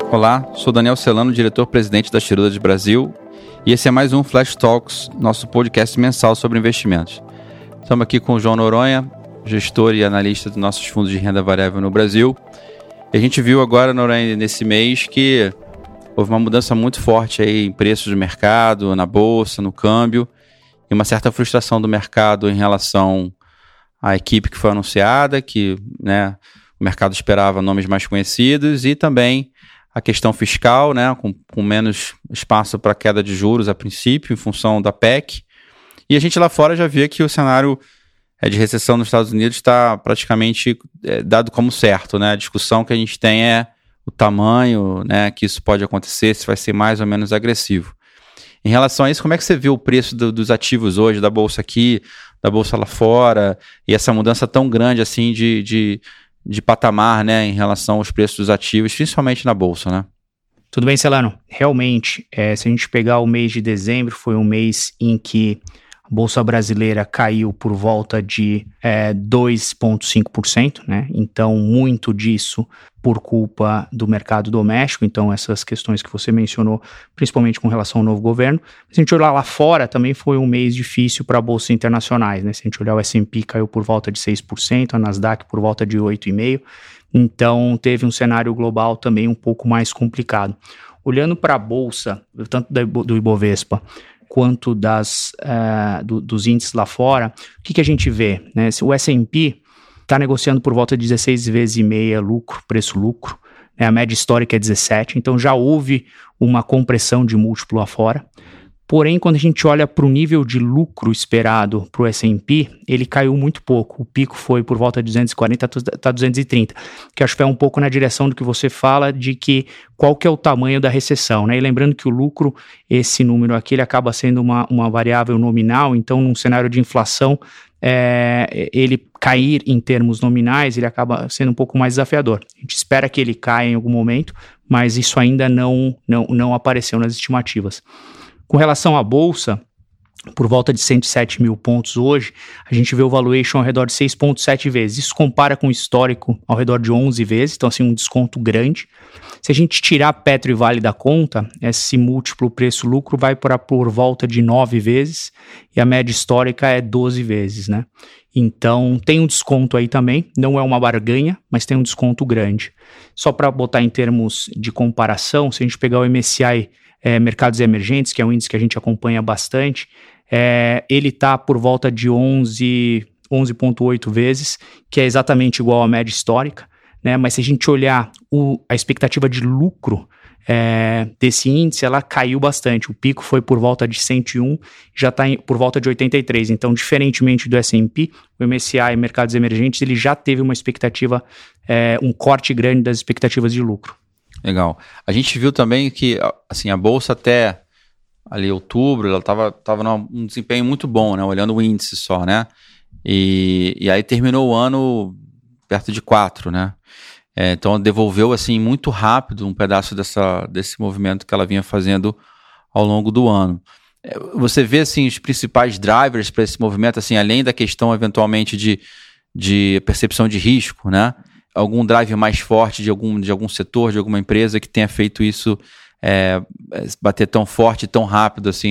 Olá, sou Daniel Celano, diretor-presidente da Shiruda Brasil, e esse é mais um Flash Talks, nosso podcast mensal sobre investimentos. Estamos aqui com o João Noronha, gestor e analista dos nossos fundos de renda variável no Brasil. E a gente viu agora, Noronha, nesse mês que houve uma mudança muito forte aí em preços do mercado, na bolsa, no câmbio, e uma certa frustração do mercado em relação à equipe que foi anunciada, que o mercado esperava nomes mais conhecidos, e também a questão fiscal, com menos espaço para queda de juros a princípio, em função da PEC. E a gente lá fora já via que o cenário de recessão nos Estados Unidos está praticamente dado como certo. A discussão que a gente tem é o tamanho que isso pode acontecer, se vai ser mais ou menos agressivo. Em relação a isso, como é que você viu o preço dos ativos hoje, da bolsa aqui, da bolsa lá fora, e essa mudança tão grande assim de patamar, em relação aos preços dos ativos, principalmente na bolsa, Tudo bem, Celano? Realmente, se a gente pegar o mês de dezembro, foi um mês em que a Bolsa Brasileira caiu por volta de 2,5%, Então, muito disso por culpa do mercado doméstico, então essas questões que você mencionou, principalmente com relação ao novo governo. Se a gente olhar lá fora, também foi um mês difícil para bolsas internacionais, Se a gente olhar o S&P caiu por volta de 6%, a Nasdaq por volta de 8,5%, então teve um cenário global também um pouco mais complicado. Olhando para a bolsa, tanto do Ibovespa, quanto dos índices lá fora, o que a gente vê? O S&P está negociando por volta de 16 vezes e meia preço-lucro, a média histórica é 17, então já houve uma compressão de múltiplo lá fora. Porém, quando a gente olha para o nível de lucro esperado para o S&P, ele caiu muito pouco. O pico foi por volta de 240 a 230, que acho que é um pouco na direção do que você fala de que qual que é o tamanho da recessão. E lembrando que o lucro, esse número aqui, ele acaba sendo uma variável nominal, então num cenário de inflação, ele cair em termos nominais, ele acaba sendo um pouco mais desafiador. A gente espera que ele caia em algum momento, mas isso ainda não apareceu nas estimativas. Com relação à bolsa, por volta de 107 mil pontos hoje, a gente vê o valuation ao redor de 6,7 vezes. Isso compara com o histórico ao redor de 11 vezes, então assim, um desconto grande. Se a gente tirar Petro e Vale da conta, esse múltiplo preço-lucro vai por volta de 9 vezes e a média histórica é 12 vezes, Então, tem um desconto aí também, não é uma barganha, mas tem um desconto grande. Só para botar em termos de comparação, se a gente pegar o MSCI Mercados Emergentes, que é um índice que a gente acompanha bastante, ele está por volta de 11,8 vezes, que é exatamente igual à média histórica, mas se a gente olhar a expectativa de lucro desse índice, ela caiu bastante. O pico foi por volta de 101, já está por volta de 83. Então, diferentemente do S&P, o MSCI Mercados Emergentes, ele já teve uma expectativa, um corte grande das expectativas de lucro. Legal. A gente viu também que assim, a bolsa até ali outubro, ela estava num desempenho muito bom, olhando o índice só, E aí terminou o ano perto de 4, Então devolveu assim muito rápido um pedaço desse movimento que ela vinha fazendo ao longo do ano. Você vê assim os principais drivers para esse movimento, assim, além da questão eventualmente de percepção de risco, algum drive mais forte de algum setor, de alguma empresa que tenha feito isso bater tão forte, tão rápido assim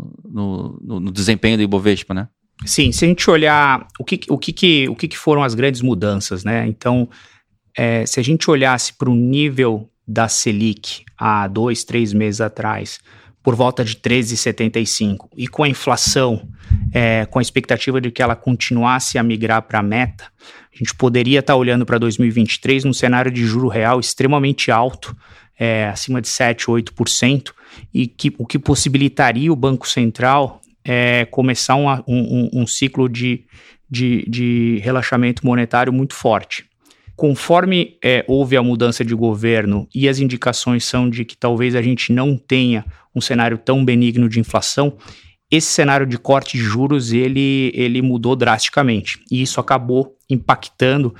no desempenho do Ibovespa, Sim, se a gente olhar o que foram as grandes mudanças, Então, se a gente olhasse para o nível da Selic há 2-3 meses atrás, por volta de 13,75, e com a inflação, com a expectativa de que ela continuasse a migrar para a meta, a gente poderia estar olhando para 2023 num cenário de juro real extremamente alto, acima de 7%, 8%, e o que possibilitaria o Banco Central começar um ciclo de relaxamento monetário muito forte. Conforme houve a mudança de governo e as indicações são de que talvez a gente não tenha um cenário tão benigno de inflação, esse cenário de corte de juros ele mudou drasticamente e isso acabou impactando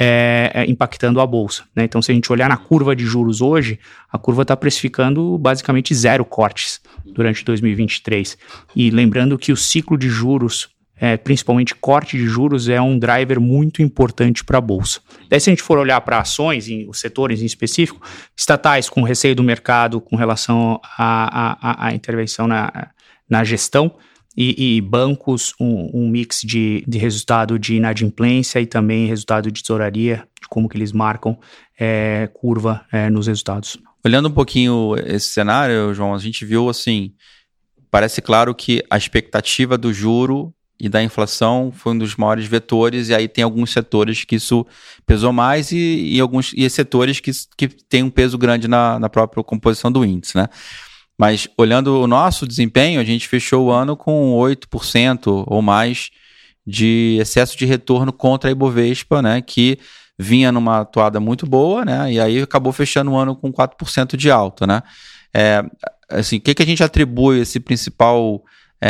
a bolsa, Então, se a gente olhar na curva de juros hoje, a curva está precificando basicamente 0 cortes durante 2023. E lembrando que o ciclo de juros principalmente corte de juros, é um driver muito importante para a Bolsa. Daí, se a gente for olhar para ações, os setores em específico, estatais com receio do mercado com relação à intervenção na gestão, e bancos, um mix de resultado de inadimplência e também resultado de tesouraria, de como que eles marcam curva nos resultados. Olhando um pouquinho esse cenário, João, a gente viu assim, parece claro que a expectativa do juro e da inflação foi um dos maiores vetores, e aí tem alguns setores que isso pesou mais e setores que têm um peso grande na própria composição do índice, né? Mas olhando o nosso desempenho, a gente fechou o ano com 8% ou mais de excesso de retorno contra a Ibovespa, né? Que vinha numa atuada muito boa, né? E aí acabou fechando o ano com 4% de alta, né? Assim, o que a gente atribui esse principal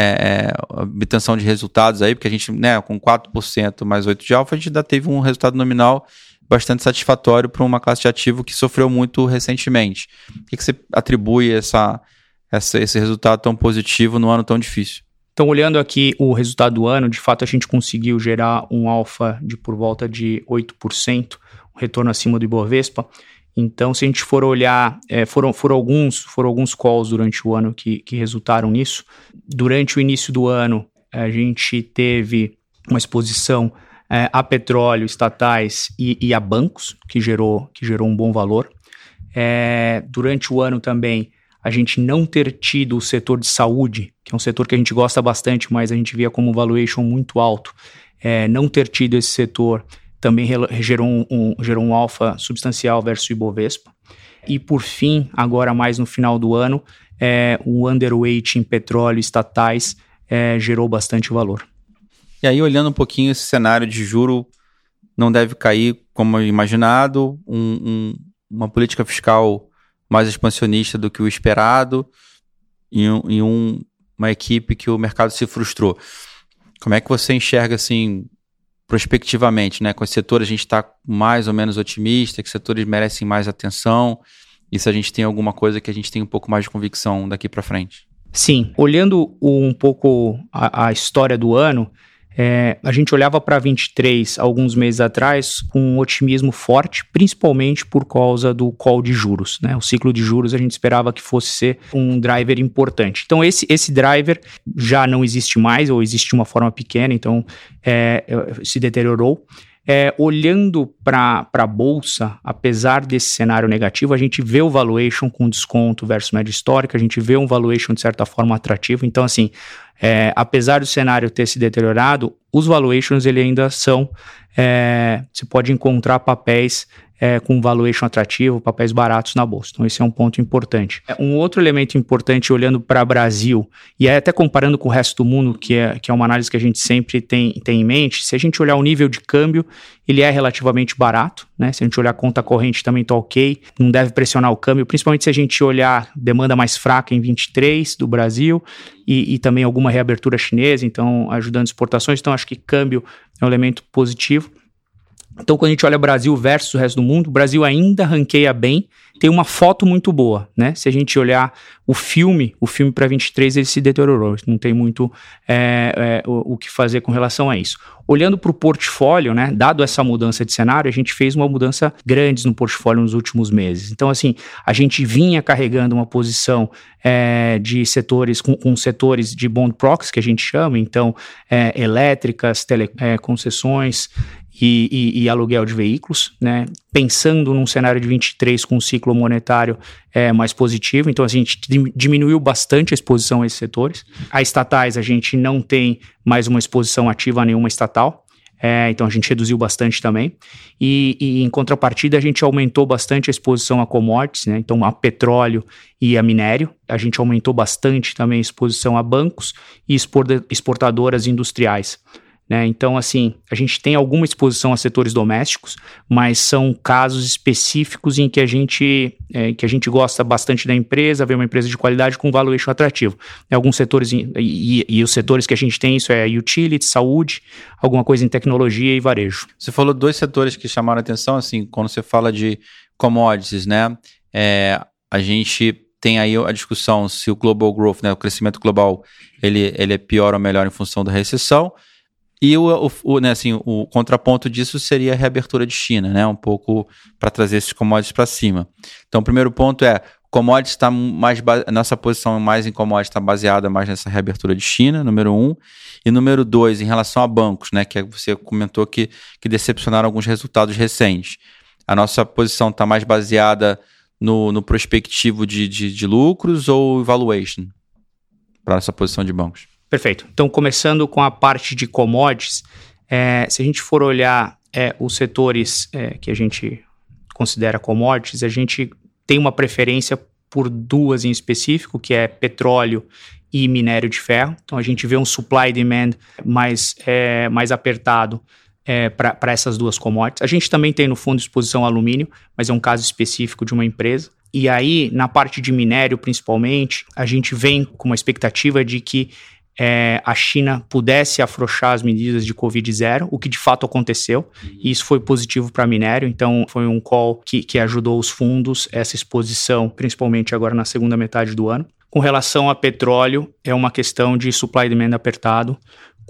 obtenção de resultados aí? Porque a gente, né, com 4% mais 8% de alfa, a gente ainda teve um resultado nominal bastante satisfatório para uma classe de ativo que sofreu muito recentemente. O que você atribui esse resultado tão positivo no ano tão difícil? Então, olhando aqui o resultado do ano, de fato a gente conseguiu gerar um alfa de por volta de 8%, um retorno acima do Ibovespa. Então, se a gente for olhar, foram alguns calls durante o ano que resultaram nisso. Durante o início do ano, a gente teve uma exposição a petróleo, estatais e a bancos, que gerou um bom valor. Durante o ano também, a gente não ter tido o setor de saúde, que é um setor que a gente gosta bastante, mas a gente via como valuation muito alto, não ter tido esse setor também gerou um alfa substancial versus o Ibovespa. E por fim, agora mais no final do ano, o underweight em petróleo e estatais gerou bastante valor. E aí, olhando um pouquinho esse cenário de juro, não deve cair como imaginado, uma política fiscal mais expansionista do que o esperado e uma equipe que o mercado se frustrou. Como é que você enxerga, assim, prospectivamente, né? Com esse setor a gente está mais ou menos otimista, que setores merecem mais atenção, e se a gente tem alguma coisa que a gente tem um pouco mais de convicção daqui para frente? Sim, olhando um pouco a história do ano, a gente olhava para 23 alguns meses atrás com um otimismo forte, principalmente por causa do call de juros, né? O ciclo de juros a gente esperava que fosse ser um driver importante. Então esse driver já não existe mais, ou existe de uma forma pequena, então se deteriorou. Olhando para a Bolsa, apesar desse cenário negativo, a gente vê o valuation com desconto versus média histórica, a gente vê um valuation de certa forma atrativo. Então, assim, apesar do cenário ter se deteriorado, os valuations ele ainda são, você pode encontrar papéis com valuation atrativo, papéis baratos na bolsa. Então esse é um ponto importante. Um outro elemento importante olhando para o Brasil, e até comparando com o resto do mundo, que é uma análise que a gente sempre tem em mente, se a gente olhar o nível de câmbio, ele é relativamente barato, né? Se a gente olhar a conta corrente também está ok, não deve pressionar o câmbio, principalmente se a gente olhar demanda mais fraca em 23 do Brasil e também alguma reabertura chinesa, então ajudando exportações, então acho que câmbio é um elemento positivo. Então, quando a gente olha Brasil versus o resto do mundo, o Brasil ainda ranqueia bem, tem uma foto muito boa, né? Se a gente olhar o filme para 23, ele se deteriorou, não tem muito o que fazer com relação a isso. Olhando para o portfólio, né, dado essa mudança de cenário, a gente fez uma mudança grande no portfólio nos últimos meses. Então, assim, a gente vinha carregando uma posição de setores, com setores de bond proxy, que a gente chama, então, elétricas, concessões, e aluguel de veículos, né? Pensando num cenário de 23 com um ciclo monetário mais positivo, então a gente diminuiu bastante a exposição a esses setores. A estatais, a gente não tem mais uma exposição ativa a nenhuma estatal, então a gente reduziu bastante também. E em contrapartida, a gente aumentou bastante a exposição a commodities, né? Então a petróleo e a minério. A gente aumentou bastante também a exposição a bancos e exportadoras industriais. Né? Então, assim, a gente tem alguma exposição a setores domésticos, mas são casos específicos em que a gente gosta bastante da empresa, vê uma empresa de qualidade com valuation atrativo. Alguns setores, e os setores que a gente tem, isso é utility, saúde, alguma coisa em tecnologia e varejo. Você falou dois setores que chamaram a atenção, assim, quando você fala de commodities, né? A gente tem aí a discussão se o global growth, né, o crescimento global, ele é pior ou melhor em função da recessão. E né, assim, o contraponto disso seria a reabertura de China, né? Um pouco para trazer esses commodities para cima. Então, o primeiro ponto é, commodities está mais nossa posição mais em commodities está baseada mais nessa reabertura de China, número 1. E número 2, em relação a bancos, né? Que você comentou que decepcionaram alguns resultados recentes. A nossa posição está mais baseada no prospectivo de lucros ou valuation para essa posição de bancos? Perfeito. Então, começando com a parte de commodities, se a gente for olhar os setores que a gente considera commodities, a gente tem uma preferência por duas em específico, que é petróleo e minério de ferro. Então, a gente vê um supply demand mais apertado para essas duas commodities. A gente também tem no fundo exposição ao alumínio, mas é um caso específico de uma empresa. E aí, na parte de minério, principalmente, a gente vem com uma expectativa de que a China pudesse afrouxar as medidas de Covid-0, o que de fato aconteceu, e isso foi positivo para minério, então foi um call que ajudou os fundos, essa exposição, principalmente agora na segunda metade do ano. Com relação a petróleo, é uma questão de supply e demand apertado,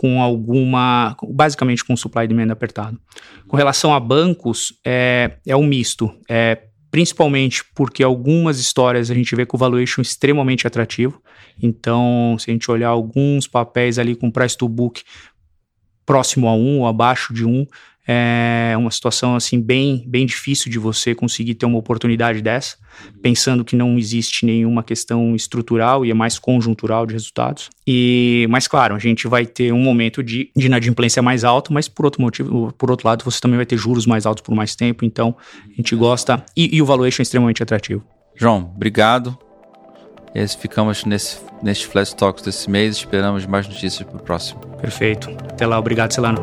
basicamente com supply e demand apertado. Com relação a bancos, é um misto, principalmente porque algumas histórias a gente vê com o valuation extremamente atrativo. Então, se a gente olhar alguns papéis ali com price to book próximo a 1 ou abaixo de 1, é uma situação assim bem difícil de você conseguir ter uma oportunidade dessa, pensando que não existe nenhuma questão estrutural e é mais conjuntural de resultados. Mas claro, a gente vai ter um momento de inadimplência mais alto, mas por outro lado, você também vai ter juros mais altos por mais tempo, então a gente gosta, e o valuation é extremamente atrativo. João, obrigado. Ficamos neste Flash Talks desse mês, esperamos mais notícias para o próximo. Perfeito. Até lá, obrigado, Celano.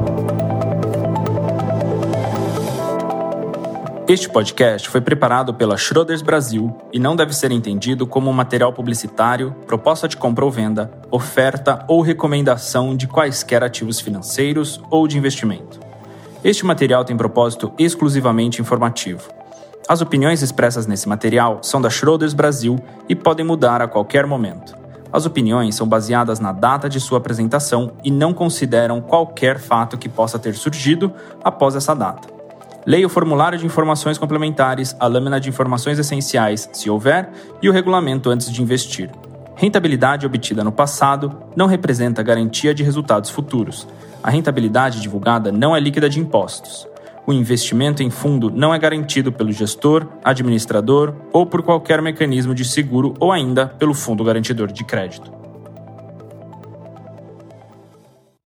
Este podcast foi preparado pela Schroders Brasil e não deve ser entendido como um material publicitário, proposta de compra ou venda, oferta ou recomendação de quaisquer ativos financeiros ou de investimento. Este material tem propósito exclusivamente informativo. As opiniões expressas nesse material são da Schroders Brasil e podem mudar a qualquer momento. As opiniões são baseadas na data de sua apresentação e não consideram qualquer fato que possa ter surgido após essa data. Leia o formulário de informações complementares, a lâmina de informações essenciais, se houver, e o regulamento antes de investir. Rentabilidade obtida no passado não representa garantia de resultados futuros. A rentabilidade divulgada não é líquida de impostos. O investimento em fundo não é garantido pelo gestor, administrador ou por qualquer mecanismo de seguro ou ainda pelo fundo garantidor de crédito.